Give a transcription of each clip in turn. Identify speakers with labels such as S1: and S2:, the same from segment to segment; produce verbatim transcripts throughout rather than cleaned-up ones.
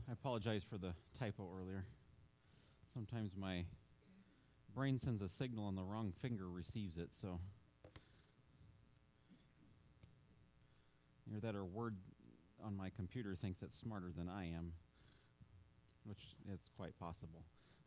S1: I apologize for the typo earlier. Sometimes my brain sends a signal and the wrong finger receives it, so. Either that or Word on my computer thinks it's smarter than I am, which is quite possible.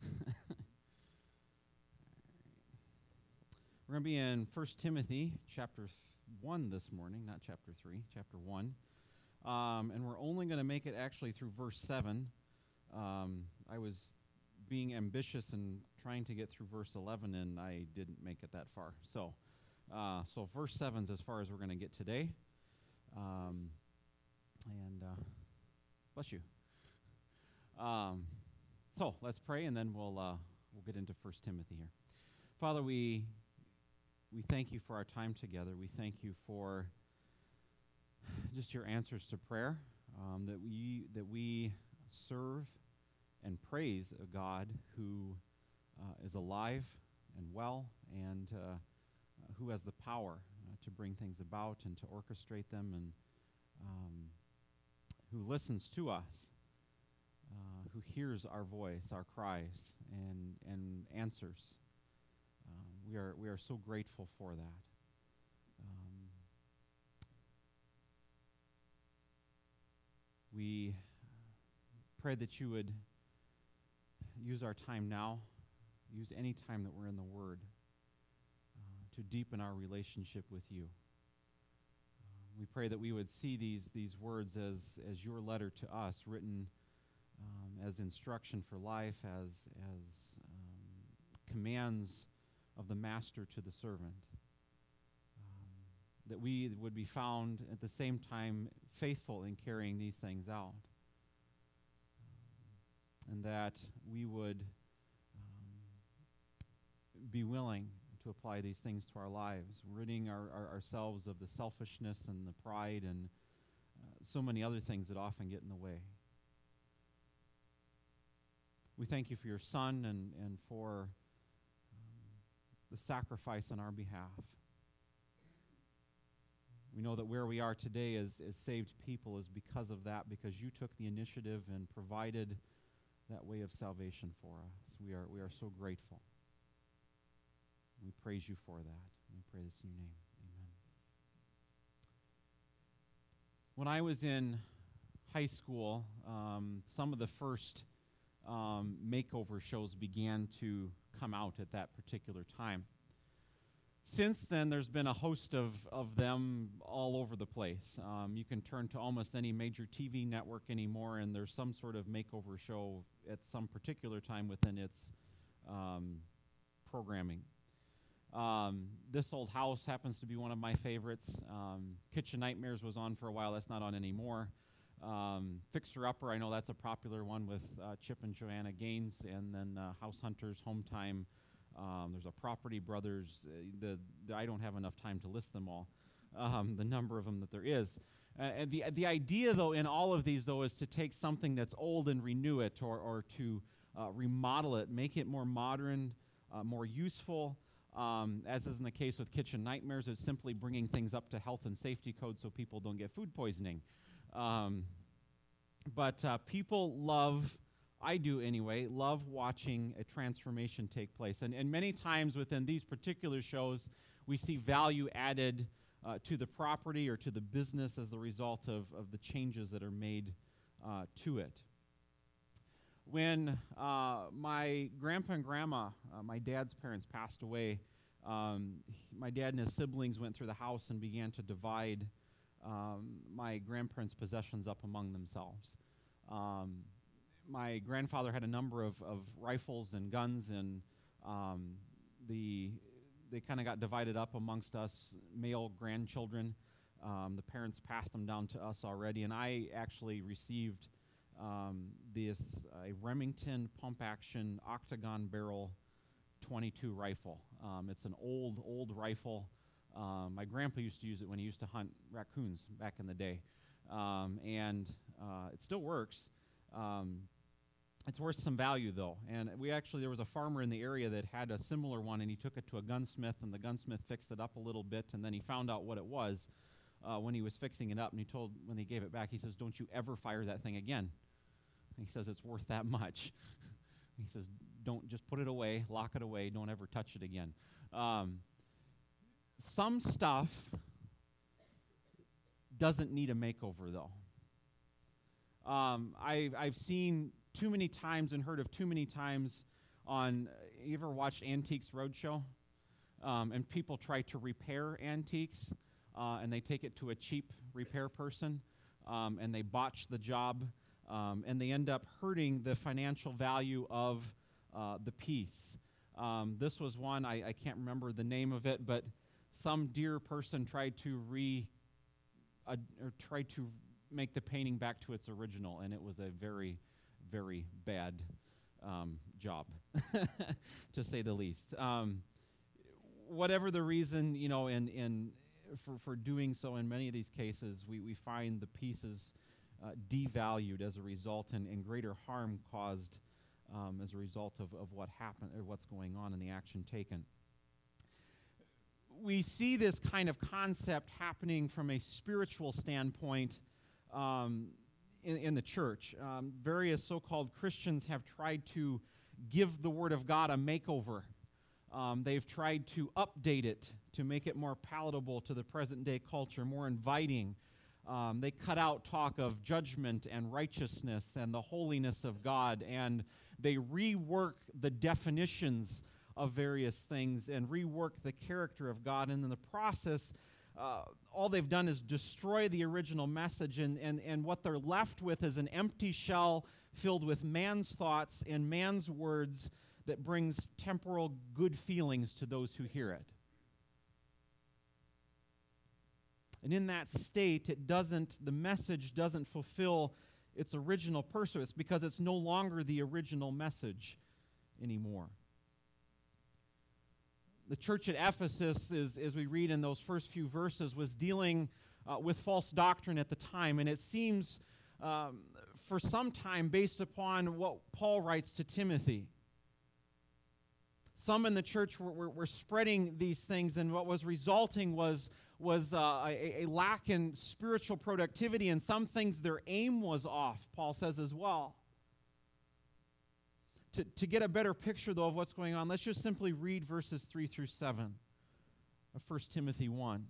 S1: We're going to be in First Timothy chapter one this morning, not chapter three, chapter one. Um, and we're only going to make it actually through verse seven. Um, I was being ambitious and trying to get through verse eleven, and I didn't make it that far. So, uh, so verse seven is as far as we're going to get today. Um, and uh, bless you. Um, so let's pray, and then we'll uh, we'll get into First Timothy here. Father, we we thank you for our time together. We thank you for just your answers to prayer, um, that we that we serve and praise a God who uh, is alive and well, and uh, who has the power uh, to bring things about and to orchestrate them, and um, who listens to us, uh, who hears our voice, our cries, and and answers. Um, we are we are so grateful for that. Um, We pray that you would use our time now, use any time that we're in the Word, uh, to deepen our relationship with you. Uh, we pray that we would see these these words as, as your letter to us, written um, as instruction for life, as, as um, commands of the master to the servant. That we would be found at the same time faithful in carrying these things out. Um, and that we would um, be willing to apply these things to our lives, ridding our, our, ourselves of the selfishness and the pride and uh, so many other things that often get in the way. We thank you for your Son and, and for um, the sacrifice on our behalf. We know that where we are today as, as saved people is because of that, because you took the initiative and provided that way of salvation for us. We are we are so grateful. We praise you for that. We pray this in your name. Amen. When I was in high school, um, some of the first um, makeover shows began to come out at that particular time. Since then, there's been a host of, of them all over the place. Um, you can turn to almost any major T V network anymore, and there's some sort of makeover show at some particular time within its um, programming. Um, This Old House happens to be one of my favorites. Um, Kitchen Nightmares was on for a while. That's not on anymore. Um, Fixer Upper, I know that's a popular one with uh, Chip and Joanna Gaines, and then uh, House Hunters, Home Time. Um, there's a Property Brothers. Uh, the, the I don't have enough time to list them all. Um, the number of them that there is, uh, and the the idea though in all of these though is to take something that's old and renew it, or or to uh, remodel it, make it more modern, uh, more useful. Um, as is in the case with Kitchen Nightmares, it's simply bringing things up to health and safety code so people don't get food poisoning. Um, but uh, people love. I do anyway, love watching a transformation take place. And, and many times within these particular shows, we see value added uh, to the property or to the business as a result of, of the changes that are made uh, to it. When uh, my grandpa and grandma, uh, my dad's parents, passed away, um, he, my dad and his siblings went through the house and began to divide um, my grandparents' possessions up among themselves. Um, My grandfather had a number of, of rifles and guns, and um, the they kind of got divided up amongst us male grandchildren. Um, the parents passed them down to us already, and I actually received um, this a Remington pump-action octagon barrel twenty-two rifle. Um, it's an old, old rifle. Um, my grandpa used to use it when he used to hunt raccoons back in the day, um, and uh, it still works. Um, It's worth some value, though. And we actually, there was a farmer in the area that had a similar one, and he took it to a gunsmith, and the gunsmith fixed it up a little bit, and then he found out what it was uh, when he was fixing it up, and he told, when he gave it back, he says, "Don't you ever fire that thing again." He says it's worth that much. He says, don't just put it away, lock it away, don't ever touch it again. Um, some stuff doesn't need a makeover, though. Um, I, I've seen too many times and heard of too many times on, you ever watched Antiques Roadshow? Um, and people try to repair antiques, uh, and they take it to a cheap repair person, um, and they botch the job, um, and they end up hurting the financial value of uh, the piece. Um, this was one, I, I can't remember the name of it, but some dear person tried to re, uh, or tried to make the painting back to its original, and it was a very, very bad um, job, to say the least. Um, whatever the reason, you know, in, in for, for doing so, in many of these cases, we, we find the pieces uh, devalued as a result, and, and greater harm caused um, as a result of, of what happened or what's going on in the action taken. We see this kind of concept happening from a spiritual standpoint um, in, in the church. Um, various so-called Christians have tried to give the Word of God a makeover. Um, they've tried to update it to make it more palatable to the present-day culture, more inviting. Um, they cut out talk of judgment and righteousness and the holiness of God, and they rework the definitions of various things and rework the character of God. And in the process, uh, all they've done is destroy the original message, and, and, and what they're left with is an empty shell filled with man's thoughts and man's words that brings temporal good feelings to those who hear it. And in that state, it doesn't, the message doesn't fulfill its original purpose because it's no longer the original message anymore. The church at Ephesus, is, as we read in those first few verses, was dealing uh, with false doctrine at the time, and it seems um, for some time based upon what Paul writes to Timothy. Some in the church were, were, were spreading these things, and what was resulting was, was uh, a, a lack in spiritual productivity, and some things their aim was off, Paul says as well. To, to get a better picture, though, of what's going on, let's just simply read verses three through seven of First Timothy one.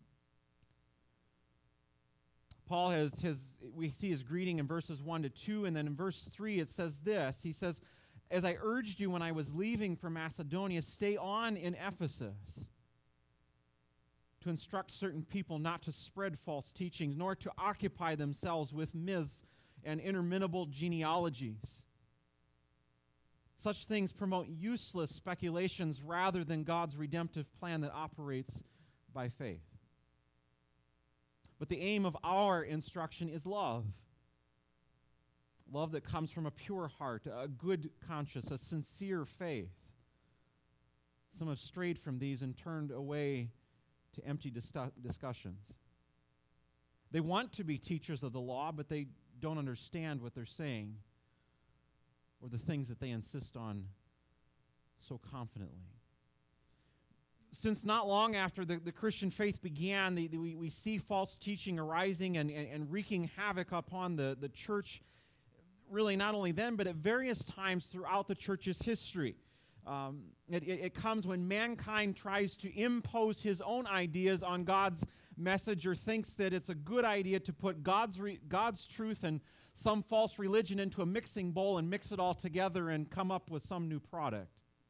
S1: Paul has his, we see his greeting in verses one to two, and then in verse three it says this. He says, "As I urged you when I was leaving for Macedonia, stay on in Ephesus to instruct certain people not to spread false teachings, nor to occupy themselves with myths and interminable genealogies. Such things promote useless speculations rather than God's redemptive plan that operates by faith. But the aim of our instruction is love. Love that comes from a pure heart, a good conscience, a sincere faith. Some have strayed from these and turned away to empty dis- discussions. They want to be teachers of the law, but they don't understand what they're saying or the things that they insist on so confidently." Since not long after the, the Christian faith began, the, the, we, we see false teaching arising and, and, and wreaking havoc upon the, the church, really not only then, but at various times throughout the church's history. Um, it, it, it comes when mankind tries to impose his own ideas on God's message, or thinks that it's a good idea to put God's re, God's truth and some false religion into a mixing bowl and mix it all together and come up with some new product.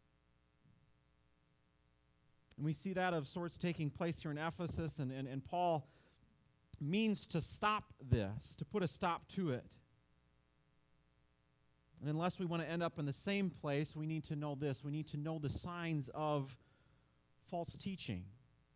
S1: And we see that of sorts taking place here in Ephesus, and, and, and Paul means to stop this, to put a stop to it. And unless we want to end up in the same place, we need to know this. We need to know the signs of false teaching.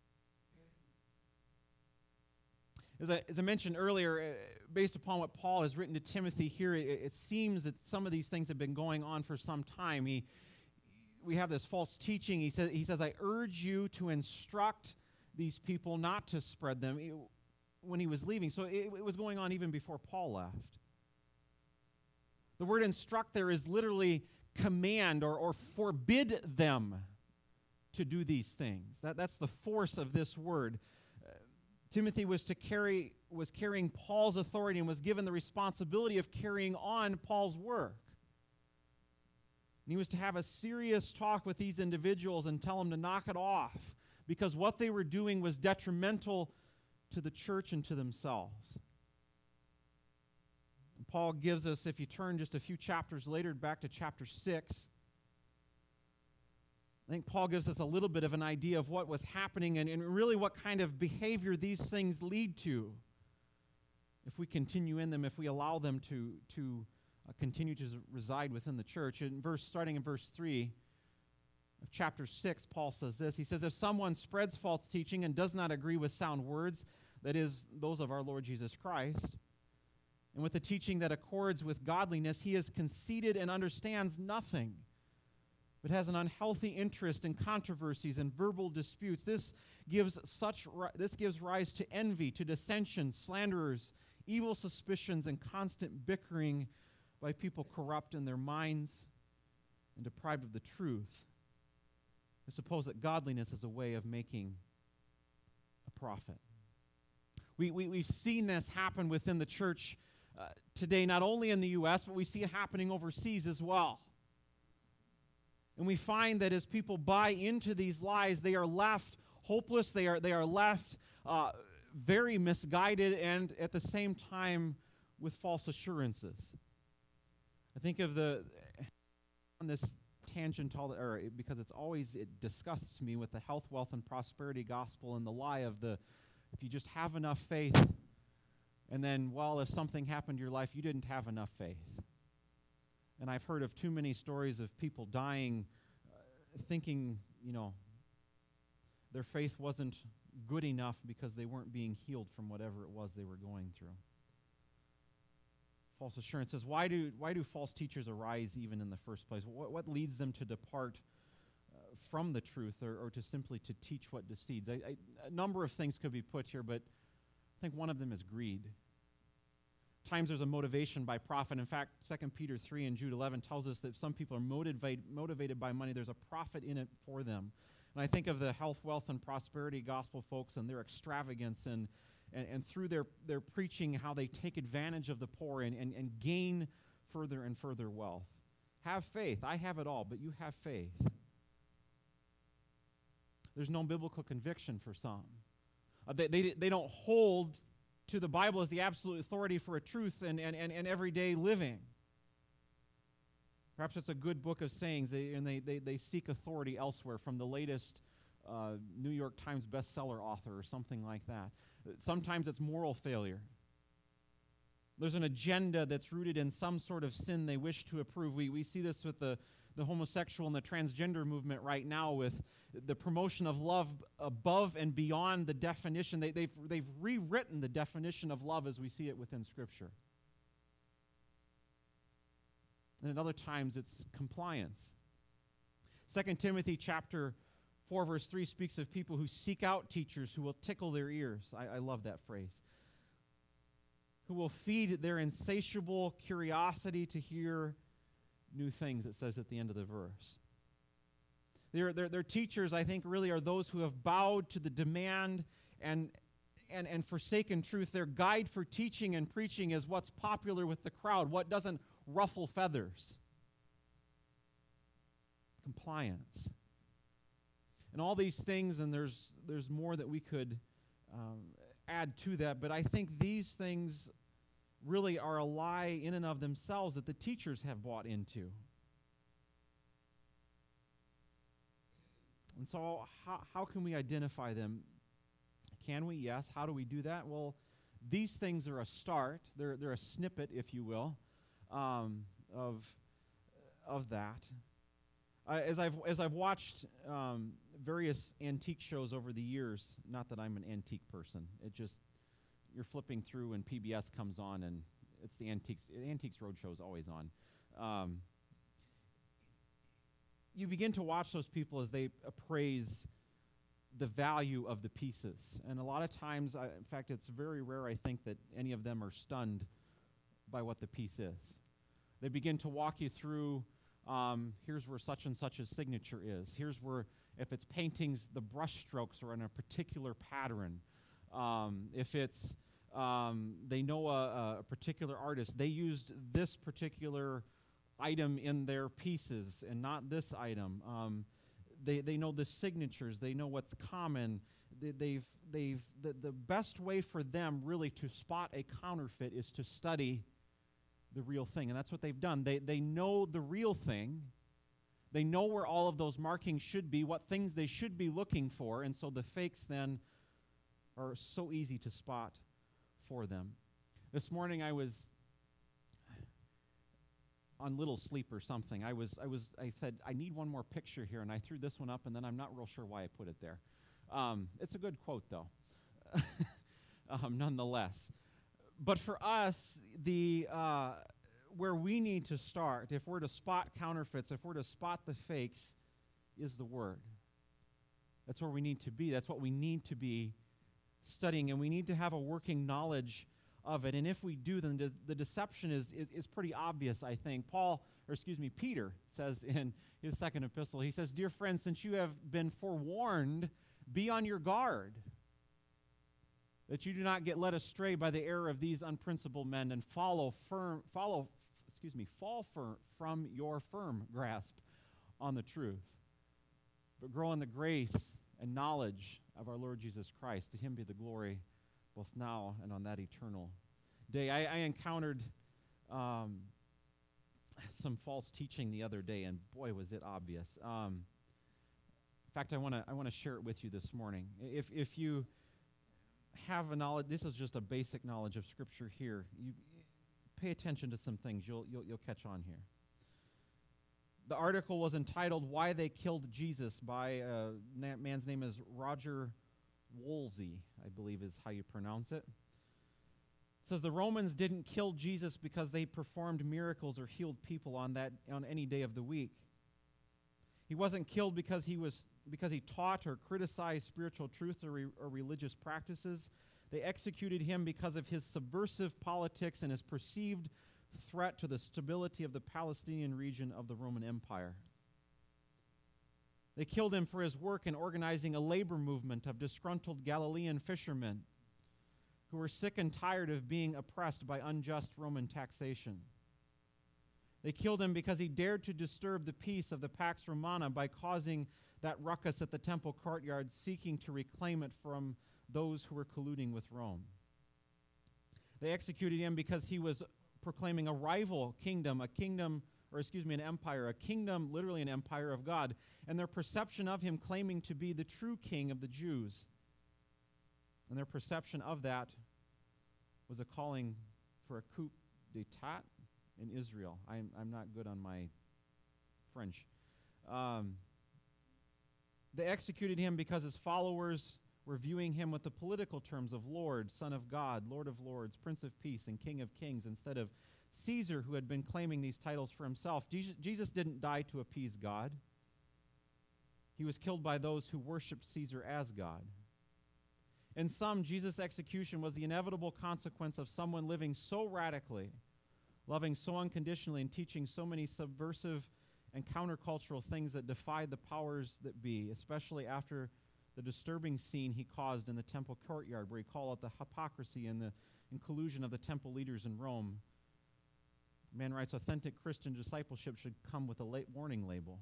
S1: As I, as I mentioned earlier, based upon what Paul has written to Timothy here, it, it seems that some of these things have been going on for some time. He, we have this false teaching. He says, he says, "I urge you to instruct these people not to spread them," when he was leaving. So it, it was going on even before Paul left. The word instruct there is literally command or, or forbid them to do these things. That, that's the force of this word. Uh, Timothy was to carry was carrying Paul's authority and was given the responsibility of carrying on Paul's work. And he was to have a serious talk with these individuals and tell them to knock it off, because what they were doing was detrimental to the church and to themselves. And Paul gives us, if you turn just a few chapters later back to chapter six, I think Paul gives us a little bit of an idea of what was happening and, and really what kind of behavior these things lead to if we continue in them, if we allow them to, to uh, continue to reside within the church. In verse, starting in verse three of chapter six, Paul says this. He says, if someone spreads false teaching and does not agree with sound words, that is, those of our Lord Jesus Christ, and with the teaching that accords with godliness, he is conceited and understands nothing, but has an unhealthy interest in controversies and verbal disputes. This gives such this gives rise to envy, to dissension, slanderers, evil suspicions, and constant bickering by people corrupt in their minds and deprived of the truth. I suppose that godliness is a way of making a profit. We, we, we've seen this happen within the church uh, today, not only in the U S, but we see it happening overseas as well. And we find that as people buy into these lies, they are left hopeless, they are, they are left uh, very misguided, and at the same time with false assurances. I think of the, on this tangent, or because it's always, it disgusts me with the health, wealth, and prosperity gospel and the lie of the, if you just have enough faith, and then, well, if something happened to your life, you didn't have enough faith. And I've heard of too many stories of people dying uh, thinking, you know, their faith wasn't good enough because they weren't being healed from whatever it was they were going through. False assurance says, why do why do false teachers arise even in the first place? What, what leads them to depart uh, from the truth, or, or to simply to teach what decedes? I, I, a number of things could be put here, but I think one of them is greed. Times there's a motivation by profit. In fact, Second Peter three and Jude eleven tells us that some people are motivate, motivated by money. There's a profit in it for them. And I think of the health, wealth, and prosperity gospel folks and their extravagance and, and, and through their, their preaching, how they take advantage of the poor and, and, and gain further and further wealth. Have faith. I have it all, but you have faith. There's no biblical conviction for some. Uh, they, they, they don't hold to the Bible as the absolute authority for a truth and, and, and, and everyday living. Perhaps it's a good book of sayings, they, and they, they, they seek authority elsewhere from the latest uh, New York Times bestseller author or something like that. Sometimes it's moral failure. There's an agenda that's rooted in some sort of sin they wish to approve. We, we see this with the, the homosexual and the transgender movement right now, with the promotion of love above and beyond the definition. They, they've, they've rewritten the definition of love as we see it within Scripture. And at other times it's compliance. Second Timothy chapter four verse three speaks of people who seek out teachers who will tickle their ears. I, I love that phrase. Who will feed their insatiable curiosity to hear new things, it says at the end of the verse. Their, their, their teachers, I think, really are those who have bowed to the demand and, and, and forsaken truth. Their guide for teaching and preaching is what's popular with the crowd, what doesn't ruffle feathers. Compliance. And all these things, and there's, there's more that we could um, add to that, but I think these things really are a lie in and of themselves that the teachers have bought into. And so how, how can we identify them? Can we? Yes. How do we do that? Well, these things are a start. They're, they're a snippet, if you will, um, of, of that. Uh, as I've as I've watched um, various antique shows over the years, not that I'm an antique person, it just, you're flipping through and P B S comes on and it's the Antiques, Antiques Roadshow is always on. Um, you begin to watch those people as they appraise the value of the pieces. And a lot of times, I, in fact, it's very rare, I think, that any of them are stunned by what the piece is. They begin to walk you through, um, here's where such and such's signature is. Here's where, if it's paintings, the brush strokes are in a particular pattern. Um, if it's um, they know a, a particular artist, they used this particular item in their pieces and not this item. Um, they they know the signatures. They know what's common. They, they've they've the, the best way for them really to spot a counterfeit is to study the real thing, and that's what they've done. They they know the real thing. They know where all of those markings should be, what things they should be looking for, and so the fakes then are so easy to spot for them. This morning I was on Little Sleep or something. I was I was I said I need one more picture here, and I threw this one up, and then I'm not real sure why I put it there. Um, it's a good quote though, um, nonetheless. But for us, the uh, where we need to start, if we're to spot counterfeits, if we're to spot the fakes, is the Word. That's where we need to be. That's what we need to be studying, and we need to have a working knowledge of it. And if we do, then de- the deception is, is is pretty obvious, I think. Paul, or excuse me, Peter says in his second epistle, he says, "Dear friends, since you have been forewarned, be on your guard, that you do not get led astray by the error of these unprincipled men, and follow firm, follow, excuse me, fall firm from your firm grasp on the truth, but grow in the grace and knowledge of our Lord Jesus Christ. To him be the glory both now and on that eternal day." I, I encountered um, some false teaching the other day, and boy, was it obvious. Um, in fact, I want to I want to share it with you this morning. If if you have a knowledge, this is just a basic knowledge of Scripture here. You pay attention to some things. You'll you'll, you'll catch on here. The article was entitled "Why They Killed Jesus" by a uh, man's name is Roger Wolsey, I believe is how you pronounce it. It says the Romans didn't kill Jesus because they performed miracles or healed people on that on any day of the week. He wasn't killed because he was because he taught or criticized spiritual truth or, re, or religious practices. They executed him because of his subversive politics and his perceived threat to the stability of the Palestinian region of the Roman Empire. They killed him for his work in organizing a labor movement of disgruntled Galilean fishermen who were sick and tired of being oppressed by unjust Roman taxation. They killed him because he dared to disturb the peace of the Pax Romana by causing that ruckus at the temple courtyard, seeking to reclaim it from those who were colluding with Rome. They executed him because he was proclaiming a rival kingdom, a kingdom, or excuse me, an empire, a kingdom, literally an empire of God, and their perception of him claiming to be the true king of the Jews. And their perception of that was a calling for a coup d'etat in Israel. I'm, I'm not good on my French. Um, they executed him because his followers were viewing him with the political terms of Lord, Son of God, Lord of Lords, Prince of Peace, and King of Kings, instead of Caesar, who had been claiming these titles for himself. Jesus didn't die to appease God. He was killed by those who worshiped Caesar as God. In sum, Jesus' execution was the inevitable consequence of someone living so radically, loving so unconditionally, and teaching so many subversive and countercultural things that defied the powers that be, especially after the disturbing scene he caused in the temple courtyard, where he called out the hypocrisy and the and collusion of the temple leaders in Rome. Man writes, authentic Christian discipleship should come with a late warning label.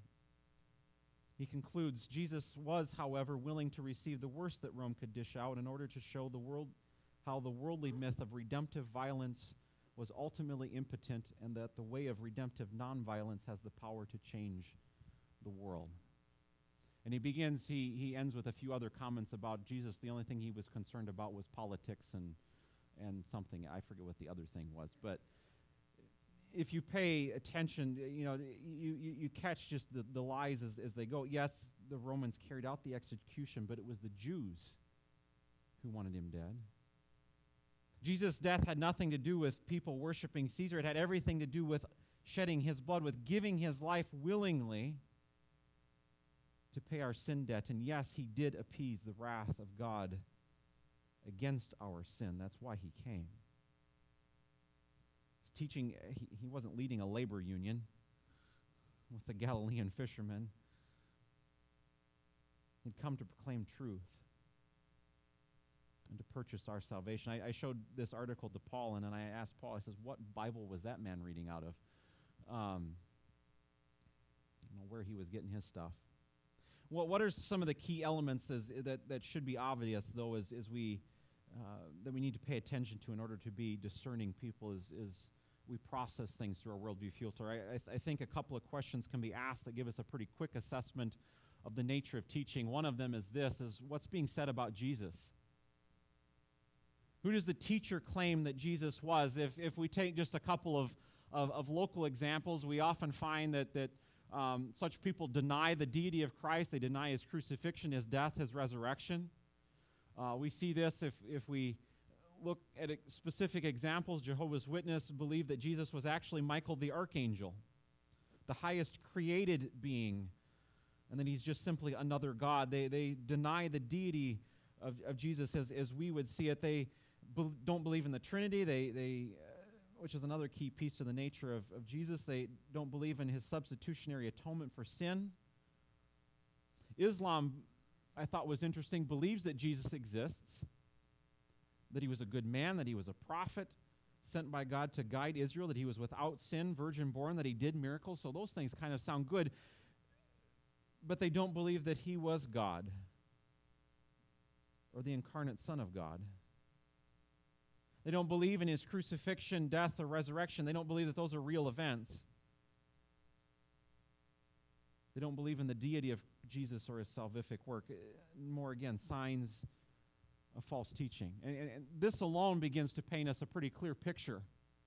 S1: He concludes, Jesus was, however, willing to receive the worst that Rome could dish out in order to show the world how the worldly myth of redemptive violence was ultimately impotent, and that the way of redemptive nonviolence has the power to change the world. And he begins, he, he ends with a few other comments about Jesus. The only thing he was concerned about was politics and, and something. I forget what the other thing was. But if you pay attention, you know, you, you, you catch just the, the lies as, as they go. Yes, the Romans carried out the execution, but it was the Jews who wanted him dead. Jesus' death had nothing to do with people worshiping Caesar. It had everything to do with shedding his blood, with giving his life willingly to pay our sin debt. And yes, he did appease the wrath of God against our sin. That's why he came. His teaching, he, he wasn't leading a labor union with the Galilean fishermen. He'd come to proclaim truth. and to purchase our salvation. I, I showed this article to Paul, and then I asked Paul, I says, what Bible was that man reading out of? Um, I don't know where he was getting his stuff. Well, what are some of the key elements as, that, that should be obvious, though, as, as we, uh, that we need to pay attention to in order to be discerning people as, as we process things through our worldview filter? I, I, th- I think a couple of questions can be asked that give us a pretty quick assessment of the nature of teaching. One of them is this, is what's being said about Jesus? Who does the teacher claim that Jesus was? If if we take just a couple of, of, of local examples, we often find that, that um, such people deny the deity of Christ. They deny his crucifixion, his death, his resurrection. Uh, we see this if, if we look at specific examples. Jehovah's Witnesses believe that Jesus was actually Michael the archangel, the highest created being, and that he's just simply another God. They, they deny the deity of, of Jesus as, as we would see it. They don't believe in the Trinity, they, they, uh, which is another key piece of the nature of, of Jesus. They don't believe in his substitutionary atonement for sin. Islam, I thought was interesting, believes that Jesus exists, that he was a good man, that he was a prophet sent by God to guide Israel, that he was without sin, virgin born, that he did miracles. So those things kind of sound good, but they don't believe that he was God or the incarnate Son of God. They don't believe in his crucifixion, death, or resurrection. They don't believe that those are real events. They don't believe in the deity of Jesus or his salvific work. More again, signs of false teaching. And, and, and this alone begins to paint us a pretty clear picture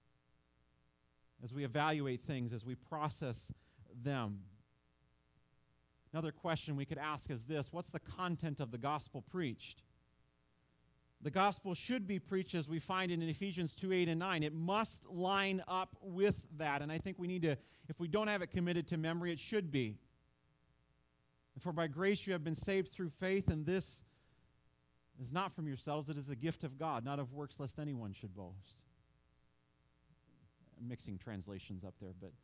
S1: as we evaluate things, as we process them. Another question we could ask is this: what's the content of the gospel preached? The gospel should be preached, as we find it in Ephesians two, eight, and nine. It must line up with that. And I think we need to, if we don't have it committed to memory, it should be. For by grace you have been saved through faith, and this is not from yourselves, it is a gift of God, not of works, lest anyone should boast. I'm mixing translations up there, but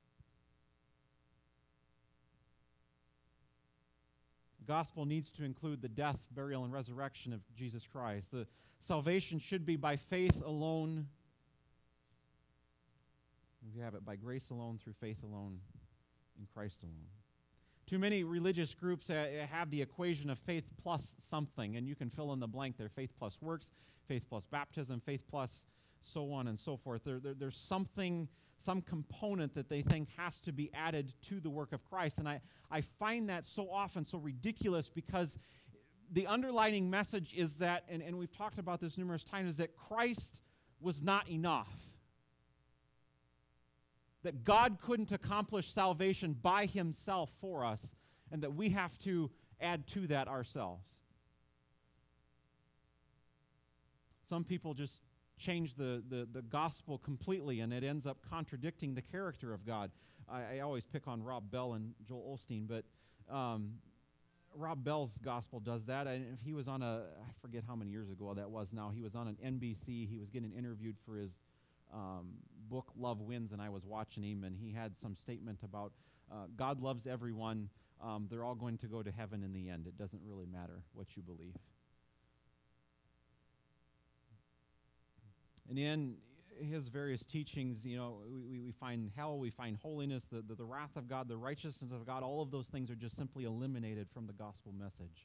S1: the gospel needs to include the death, burial, and resurrection of Jesus Christ. The salvation should be by faith alone. We have it by grace alone, through faith alone, in Christ alone. Too many religious groups have the equation of faith plus something, and you can fill in the blank there: faith plus works, faith plus baptism, faith plus so on and so forth. There, there, there's something, some component that they think has to be added to the work of Christ. And I, I find that so often so ridiculous, because the underlining message is that, and, and we've talked about this numerous times, is that Christ was not enough. That God couldn't accomplish salvation by himself for us, and that we have to add to that ourselves. Some people just change the, the, the gospel completely, and it ends up contradicting the character of God. I, I always pick on Rob Bell and Joel Osteen, but um, Rob Bell's gospel does that. And if he was on a, I forget how many years ago that was now, he was on an N B C, he was getting interviewed for his um, book, Love Wins, and I was watching him, and he had some statement about uh, God loves everyone. Um, they're all going to go to heaven in the end. It doesn't really matter what you believe. And in his various teachings, you know, we, we find hell, we find holiness, the, the, the wrath of God, the righteousness of God. All of those things are just simply eliminated from the gospel message.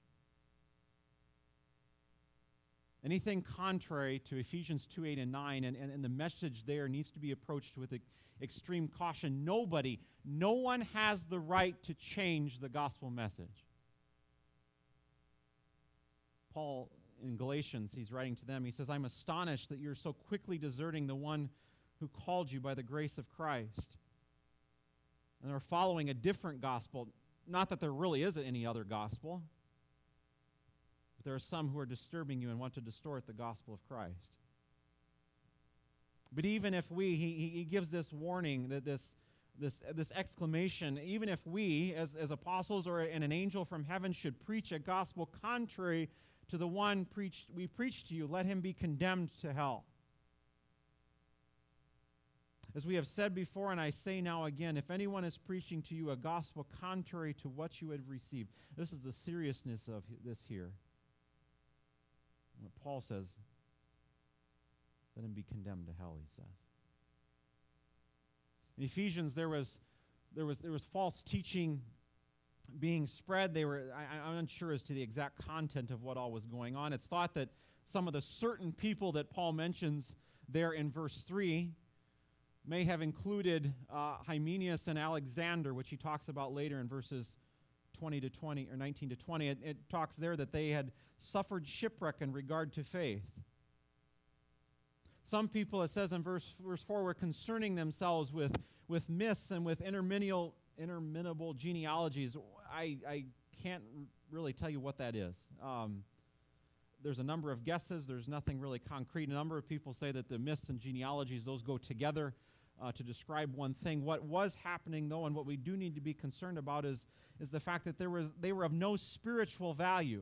S1: Anything contrary to Ephesians two, eight, and nine, and, and, and the message there needs to be approached with extreme caution. Nobody, no one has the right to change the gospel message. Paul, in Galatians, he's writing to them, he says, I'm astonished that you're so quickly deserting the one who called you by the grace of Christ, and are following a different gospel. Not that there really isn't any other gospel, but there are some who are disturbing you and want to distort the gospel of Christ. But even if we, he, he gives this warning, that this, this, this exclamation, even if we, as, as apostles or and an angel from heaven, should preach a gospel contrary to the one preached we preach to you, let him be condemned to hell. As we have said before, and I say now again, if anyone is preaching to you a gospel contrary to what you had received, this is the seriousness of this here. What Paul says, let him be condemned to hell, he says. In Ephesians, there was there was there was false teaching being spread. They were I, I'm unsure as to the exact content of what all was going on. It's thought that some of the certain people that Paul mentions there in verse three may have included uh, Hymenaeus and Alexander, which he talks about later in verses twenty to twenty or nineteen to twenty. It, it talks there that they had suffered shipwreck in regard to faith. Some people, it says in verse, verse four, were concerning themselves with, with myths and with interminable, interminable genealogies. I, I can't really tell you what that is. Um, there's a number of guesses. There's nothing really concrete. A number of people say that the myths and genealogies, those go together uh, to describe one thing. What was happening, though, and what we do need to be concerned about is, is the fact that there was they were of no spiritual value.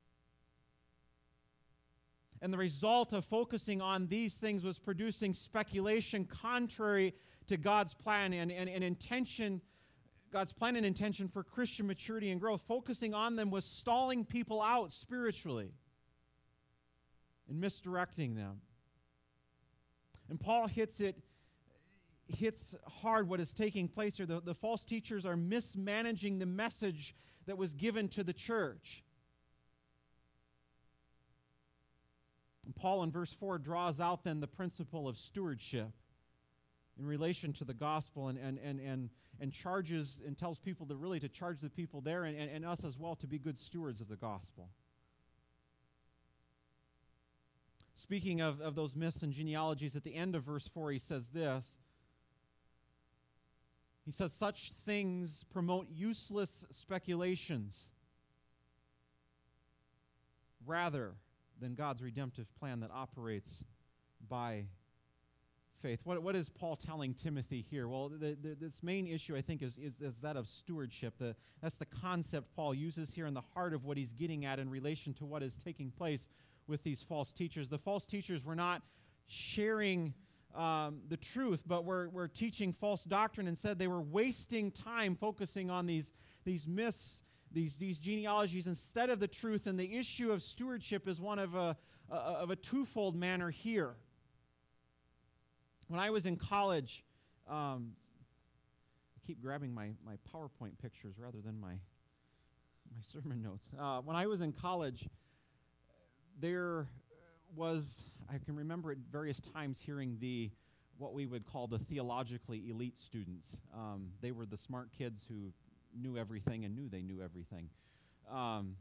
S1: And the result of focusing on these things was producing speculation contrary to God's plan and, and, and intention, God's plan and intention for Christian maturity and growth. Focusing on them was stalling people out spiritually and misdirecting them. And Paul hits it, hits hard what is taking place here. The, the false teachers are mismanaging the message that was given to the church. And Paul in verse four draws out then the principle of stewardship in relation to the gospel and, and, and, and, and charges and tells people to really to charge the people there and, and, and us as well to be good stewards of the gospel. Speaking of, of those myths and genealogies, at the end of verse four he says this. He says, such things promote useless speculations rather than God's redemptive plan that operates by faith. What, what is Paul telling Timothy here? Well, the, the, this main issue, I think, is, is, is that of stewardship. The, that's the concept Paul uses here in the heart of what he's getting at in relation to what is taking place with these false teachers. The false teachers were not sharing um, the truth, but were, were teaching false doctrine and said they were wasting time focusing on these, these myths, These, these genealogies instead of the truth, and the issue of stewardship is one of a, a, of a twofold manner here. When I was in college, um, I keep grabbing my, my PowerPoint pictures rather than my, my sermon notes. Uh, when I was in college, there was, I can remember at various times hearing the, what we would call the theologically elite students. Um, they were the smart kids who knew everything and knew they knew everything. Um,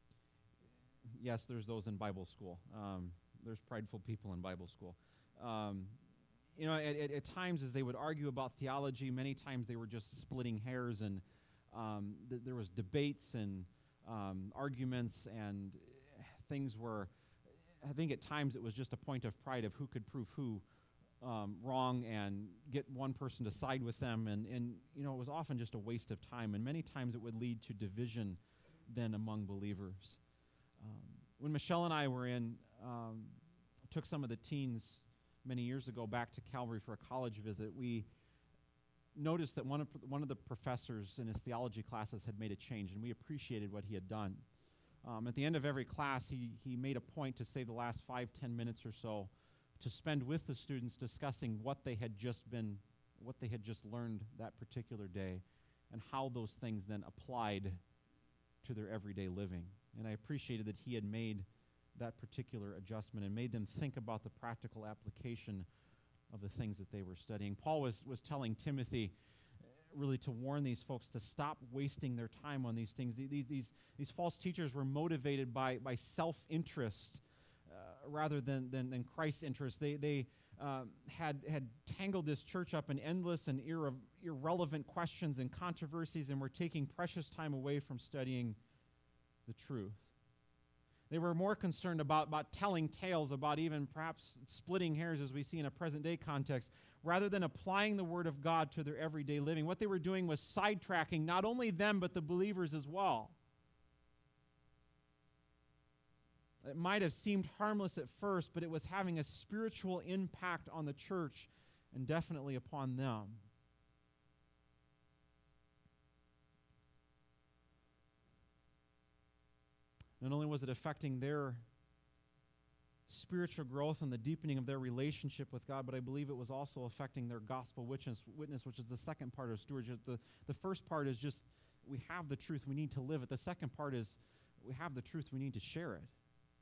S1: yes, there's those in Bible school. Um, there's prideful people in Bible school. Um, you know, at, at, at times as they would argue about theology, many times they were just splitting hairs, and um, th- there was debates and um, arguments, and things were, I think at times it was just a point of pride of who could prove who Um, wrong and get one person to side with them. And, and, you know, it was often just a waste of time. And many times it would lead to division then among believers. Um, when Michelle and I were in, um, took some of the teens many years ago back to Calvary for a college visit, we noticed that one of, one of the professors in his theology classes had made a change, and we appreciated what he had done. Um, at the end of every class, he, he made a point to say the last five, ten minutes or so to spend with the students discussing what they had just been, what they had just learned that particular day, and how those things then applied to their everyday living. And I appreciated that he had made that particular adjustment and made them think about the practical application of the things that they were studying. Paul was, was telling Timothy really to warn these folks to stop wasting their time on these things. These, these, these false teachers were motivated by, by self-interest rather than, than, than Christ's interest. They, they um, had, had tangled this church up in endless and irre- irrelevant questions and controversies, and were taking precious time away from studying the truth. They were more concerned about, about telling tales, about even perhaps splitting hairs, as we see in a present-day context, rather than applying the Word of God to their everyday living. What they were doing was sidetracking not only them, but the believers as well. It might have seemed harmless at first, but it was having a spiritual impact on the church and definitely upon them. Not only was it affecting their spiritual growth and the deepening of their relationship with God, but I believe it was also affecting their gospel witness, witness which is the second part of stewardship. The, the first part is just we have the truth, we need to live it. The second part is we have the truth, we need to share it.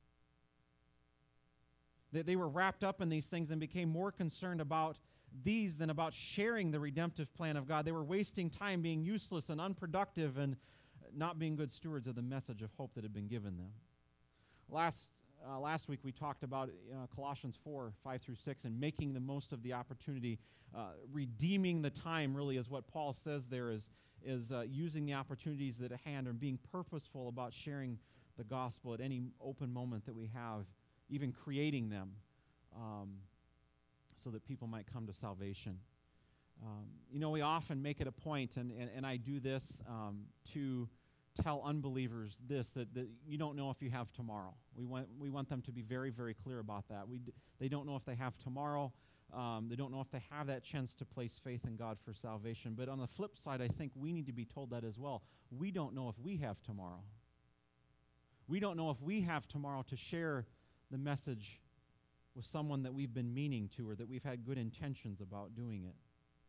S1: They, they were wrapped up in these things and became more concerned about these than about sharing the redemptive plan of God. They were wasting time being useless and unproductive and not being good stewards of the message of hope that had been given them. Last uh, last week we talked about uh, Colossians four, five through six, and making the most of the opportunity. Uh, redeeming the time really is what Paul says there is, is uh, using the opportunities that at hand and being purposeful about sharing the gospel at any open moment that we have, even creating them. Um, so that people might come to salvation. Um, you know, we often make it a point, and, and, and I do this, um, to tell unbelievers this, that, that you don't know if you have tomorrow. We want we want them to be very, very clear about that. We d- they don't know if they have tomorrow. Um, they don't know if they have that chance to place faith in God for salvation. But on the flip side, I think we need to be told that as well. We don't know if we have tomorrow. We don't know if we have tomorrow to share the message with someone that we've been meaning to or that we've had good intentions about doing it.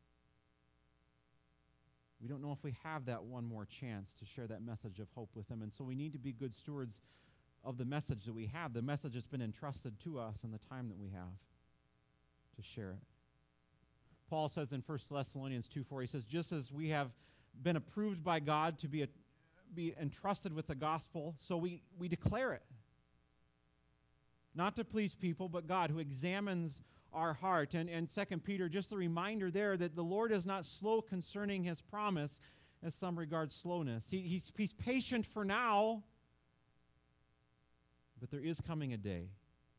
S1: We don't know if we have that one more chance to share that message of hope with them. And so we need to be good stewards of the message that we have, the message that's been entrusted to us and the time that we have to share it. Paul says in First Thessalonians two four, he says, just as we have been approved by God to be, a, be entrusted with the gospel, so we, we declare it. Not to please people, but God who examines our heart. And, and Second Peter, just a reminder there that the Lord is not slow concerning his promise, as some regard slowness. He, he's, he's patient for now, but there is coming a day.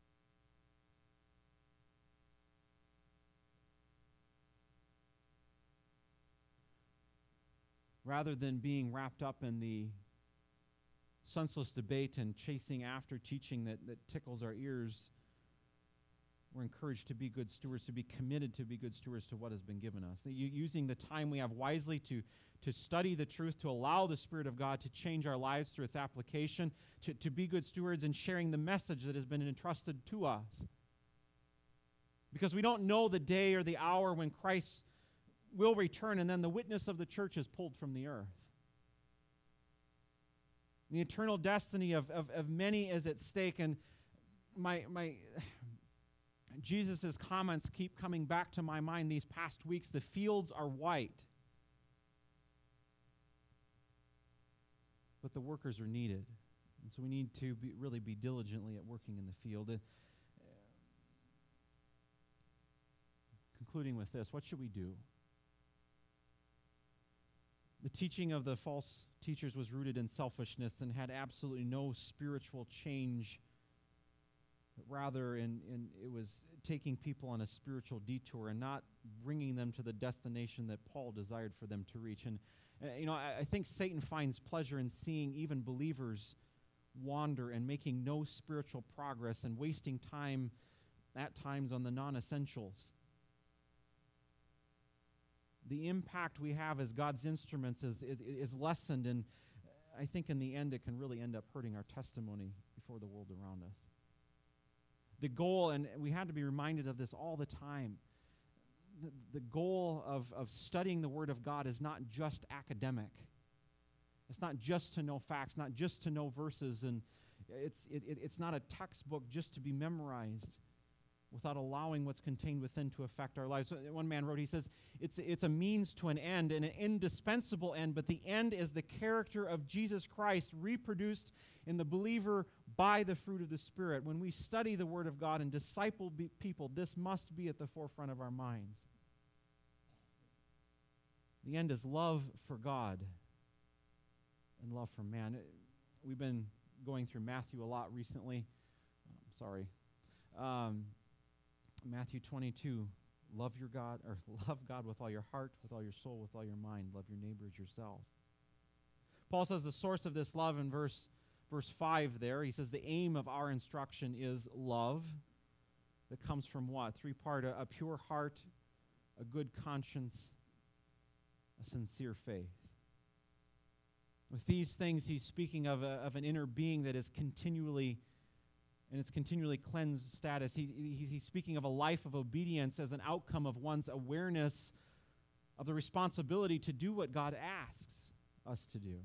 S1: Rather than being wrapped up in the senseless debate and chasing after teaching that, that tickles our ears, we're encouraged to be good stewards, to be committed to be good stewards to what has been given us. Using the time we have wisely to, to study the truth, to allow the Spirit of God to change our lives through its application, to, to be good stewards in sharing the message that has been entrusted to us. Because we don't know the day or the hour when Christ will return and then the witness of the church is pulled from the earth. The eternal destiny of, of, of many is at stake, and my my Jesus' comments keep coming back to my mind these past weeks. The fields are white, but the workers are needed. And so we need to be, really be diligently at working in the field. Uh, concluding with this, what should we do? The teaching of the false teachers was rooted in selfishness and had absolutely no spiritual change, but rather in, in it was taking people on a spiritual detour and not bringing them to the destination that Paul desired for them to reach. And, uh, you know, I, I think Satan finds pleasure in seeing even believers wander and making no spiritual progress and wasting time at times on the non-essentials. The impact we have as God's instruments is, is, is lessened, and I think in the end it can really end up hurting our testimony before the world around us. The goal, and we have to be reminded of this all the time, the, the goal of, of studying the Word of God is not just academic. It's not just to know facts, not just to know verses, and it's, it, it's not a textbook just to be memorized without allowing what's contained within to affect our lives. One man wrote, he says, it's, it's a means to an end, an indispensable end, but the end is the character of Jesus Christ reproduced in the believer by the fruit of the Spirit. When we study the Word of God and disciple be- people, this must be at the forefront of our minds. The end is love for God and love for man. We've been going through Matthew a lot recently. I'm sorry. Um, Matthew twenty-two, love your God, or love God with all your heart, with all your soul, with all your mind. Love your neighbor as yourself. Paul says the source of this love in verse, verse five there, he says the aim of our instruction is love that comes from what? Three-part, a, a pure heart, a good conscience, a sincere faith. With these things, he's speaking of, a, of an inner being that is continually and its continually cleansed status. He, he, he's speaking of a life of obedience as an outcome of one's awareness of the responsibility to do what God asks us to do.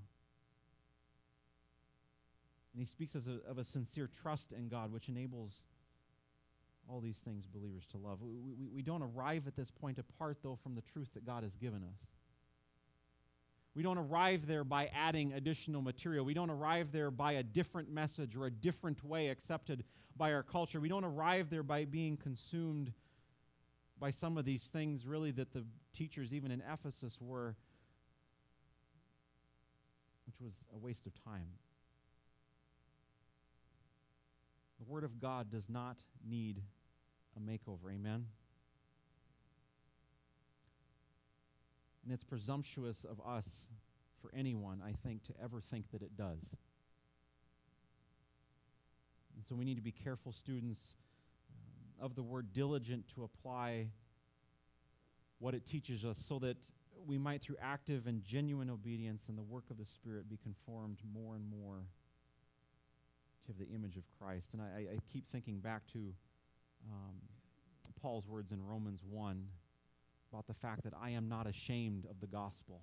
S1: And he speaks as a, of a sincere trust in God, which enables all these things believers to love. We, we, we don't arrive at this point apart, though, from the truth that God has given us. We don't arrive there by adding additional material. We don't arrive there by a different message or a different way accepted by our culture. We don't arrive there by being consumed by some of these things, really, that the teachers, even in Ephesus, were, which was a waste of time. The Word of God does not need a makeover. Amen? And it's presumptuous of us, for anyone, I think, to ever think that it does. And so we need to be careful students um, of the Word, diligent to apply what it teaches us, so that we might, through active and genuine obedience and the work of the Spirit, be conformed more and more to the image of Christ. And I, I keep thinking back to um, Paul's words in Romans one, about the fact that I am not ashamed of the gospel.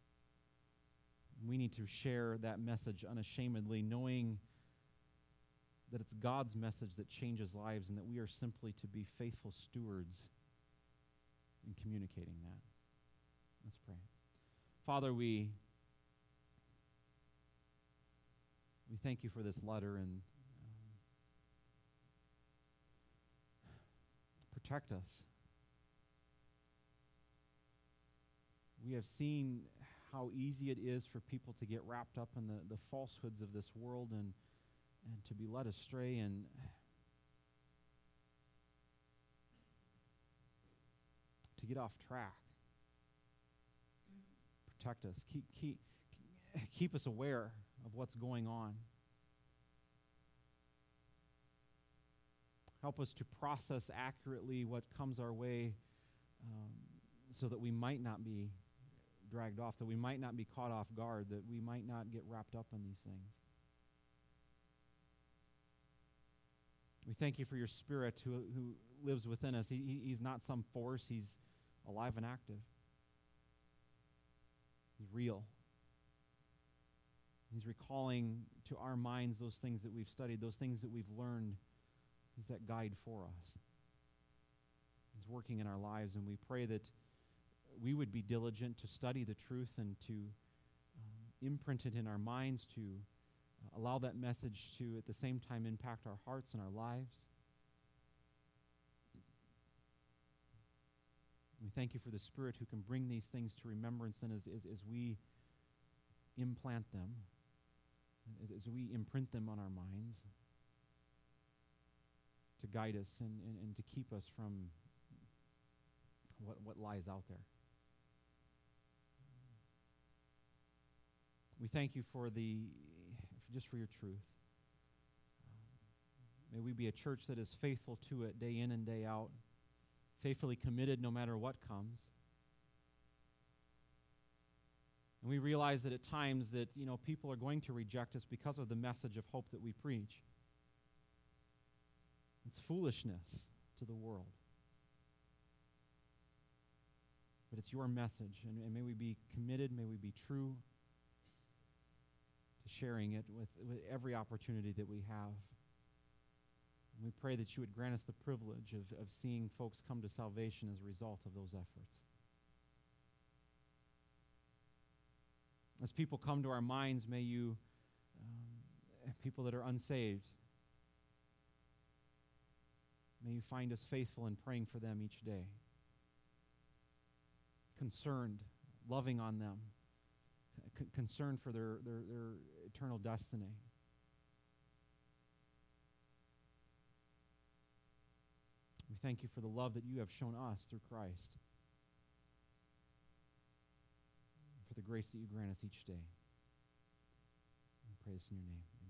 S1: We need to share that message unashamedly, knowing that it's God's message that changes lives, and that we are simply to be faithful stewards in communicating that. Let's pray. Father, we we thank you for this letter, and um, protect us. We have seen how easy it is for people to get wrapped up in the, the falsehoods of this world, and, and to be led astray, and to get off track. Protect us. Keep, keep, keep us aware of what's going on. Help us to process accurately what comes our way, um, so that we might not be dragged off, that we might not be caught off guard, that we might not get wrapped up in these things. We thank you for your Spirit who, who lives within us. He, he's not some force. He's alive and active. He's real. He's recalling to our minds those things that we've studied, those things that we've learned. He's that guide for us. He's working in our lives, and we pray that we would be diligent to study the truth and to um, imprint it in our minds, to uh, allow that message to, at the same time, impact our hearts and our lives. We thank you for the Spirit who can bring these things to remembrance, and as, as, as we implant them, as, as we imprint them on our minds, to guide us and, and, and to keep us from what, what lies out there. We thank you for the, just for your truth. May we be a church that is faithful to it day in and day out, faithfully committed no matter what comes. And we realize that at times that, you know, people are going to reject us because of the message of hope that we preach. It's foolishness to the world. But it's your message, and, and may we be committed, may we be true to sharing it with, with every opportunity that we have. And we pray that you would grant us the privilege of, of seeing folks come to salvation as a result of those efforts. As people come to our minds, may you, um, people that are unsaved, may you find us faithful in praying for them each day. Concerned, loving on them, c- concerned for their, their, their eternal destiny. We thank you for the love that you have shown us through Christ, for the grace that you grant us each day. We pray this in your name.